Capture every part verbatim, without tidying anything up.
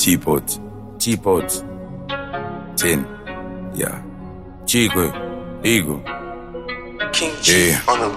T-Pot, T-Pot, ten, yeah, Chico, Ego, King yeah, on a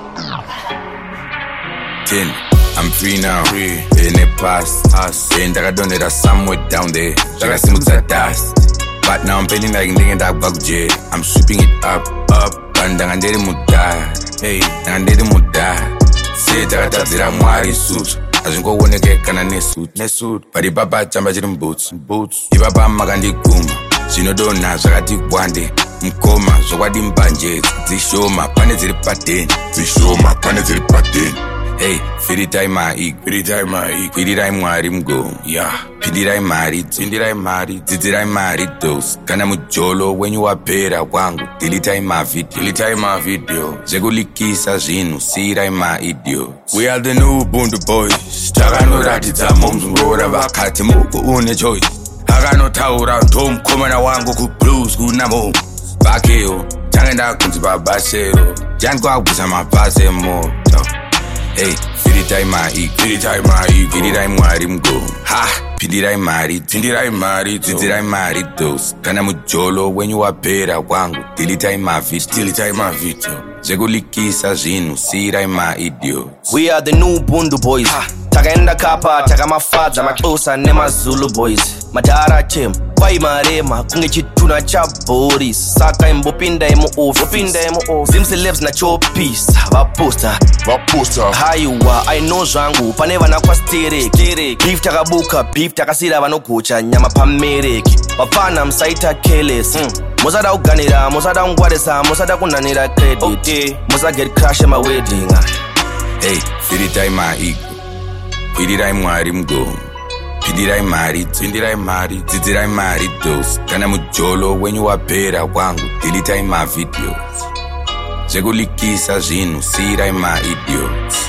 ten. I'm free now, free in the past. Us, and I don't need somewhere down there. Like I smooth at dust. But now I'm feeling like nigga that bug jet. I'm sweeping it up, up, and I'm getting muda. Hey, I'm getting muda. Say that that's it, I'm wearing suit. As you go when you get kind of ne suit, ne suit. But the baba chamba jirim boots, boots. The baba magandi kuma. She no do na zagati wande. Mkoma, so what in banje. Zishoma, paneziri paten. Zishoma, paneziri paten. Hey, fidi time I eat, fidi time I eat, fidi time I go, yeah. Fidi time I eat, fidi time I eat, fidi time I eat those. Kana mujolo when you are better wangu. Dili time I video, dili time I video. Zegulikisa zinu, si time I idio. We are the new Bundu boys. Chagano ratita moms ngora vakati muku une choice. Hagano taura tom komana wangu ku blues ku namo. Bakeo, changenda kunti babasero. Jango abusa mapase mo. Hey, fidi time I eat, fidi time I eat, fidi time I go. Ha, fidi time I eat, fidi time I eat, fidi time I eat those. Kana mujolo when you are better wangu. Dili time I fit, dili time I fit. Zegulikisa zinu, si time I idio. We are the new Bundu boys. Takaenda kapa, takamafadza, makosa nema Zulu boys. Madara chem, kwai marema, kunge chituna cha boris. Saka imbopinda emo off, opinda emo off. Zim celebs na chopis, vaposta, vaposta. Haiwa, I know zvangu, paneva na kwa sterek. Beef takabuka, beef takasira vanokucha, nyama pamereki. Wapana msaita keles. Mm. Mosada uganira, mosada ungwaresa, mosada kunanira credit. Okay. Mosa get crash in my wedding. Hey, fidi time I eat, fidi time I go. Fidi time I eat, fidi time I eat, fidi time I eat those. Kana mujolo when you are better wangu. Dili time I videos. Zegulikisa zinu, si time I idiots.